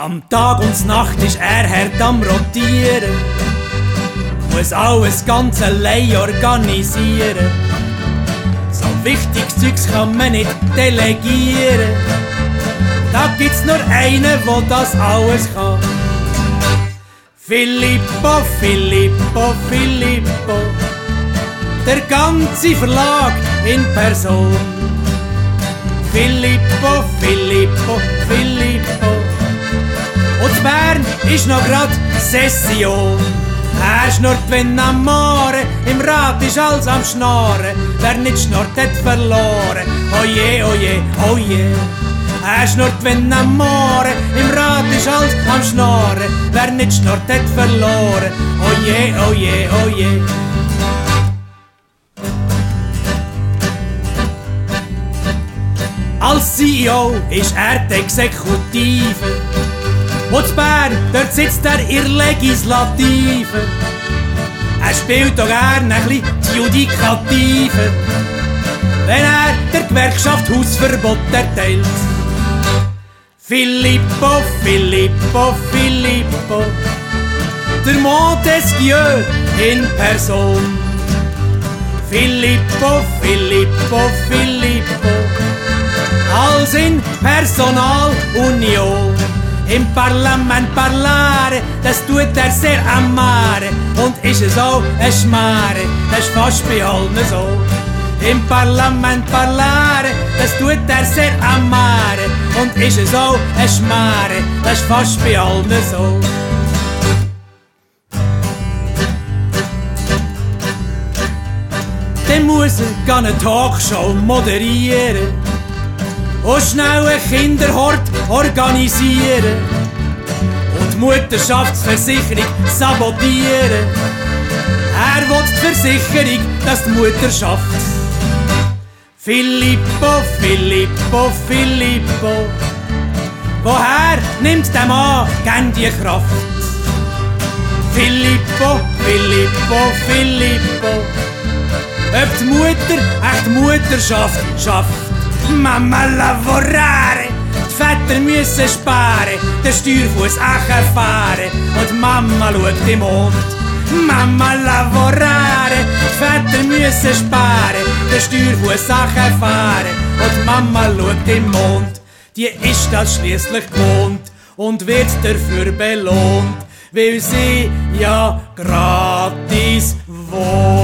Am Tag und Nacht ist er hart am Rotieren, muss alles ganz allein organisieren. So wichtiges Zeugs kann man nicht delegieren. Da gibt's nur einen, der das alles kann. Filippo, Filippo, Filippo, der ganze Verlag in Person. Filippo, Filippo, Filippo, und in Bern ist noch grad Session. Er schnurrt, wenn am Mare, im Rat ist alles am Schnarren. Wer nicht schnurrt, hat verloren. Oje, oje, oje. Er schnurrt, wenn am Mare, im Rat ist alles am Schnarren. Wer nicht schnurrt, hat verloren. Oje, oje, oje. Als CEO ist er die Exekutive. Und in Bern, dort sitzt er in der Legislative. Er spielt auch gerne ein bisschen die Judikative, wenn er der Gewerkschaft Hausverbot erteilt. Filippo, Filippo, Filippo, der Montesquieu in Person. Filippo, Filippo, Filippo, als in Personalunion. Im Parlament parlare, das tut er sehr amare. Und ist es auch ein Schmare, das ist fast bei allen so. Im Parlament parlare, das tut er sehr amare. Und ist es auch ein Schmare, das ist fast bei allen so. Dann muss er eine Talkshow moderieren und schnell einen Kinderhort organisieren und die Mutterschaftsversicherung sabotieren. Er will die Versicherung, dass die Mutter schafft. Filippo, Filippo, Filippo, woher nimmt der Mann gern die Kraft? Filippo, Filippo, Filippo, ob die Mutter echt Mutterschaft schafft. Mama lavorare, die Väter müssen sparen, der Steuerfuss auch fahren und Mama schaut im Mond. Mama lavorare, die Väter müssen sparen, der Steuerfuss auch fahren und Mama schaut im Mond. Die ist das schliesslich gewohnt und wird dafür belohnt, weil sie ja gratis wohnt.